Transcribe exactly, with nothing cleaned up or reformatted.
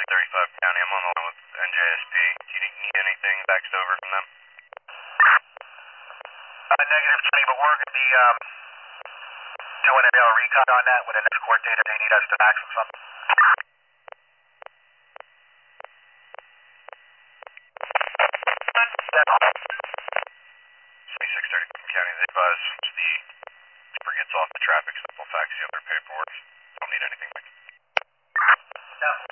thirty-five County, I'm on the line with N J S P. Do you need anything faxed over from them? Uh, negative, Johnny, but we're going to be um, doing a uh, recon on that with an escort data. They need us to fax them something. twenty-six thirty County, they advise the skipper gets off the traffic, so they'll fax you other paperwork. Don't need anything. No.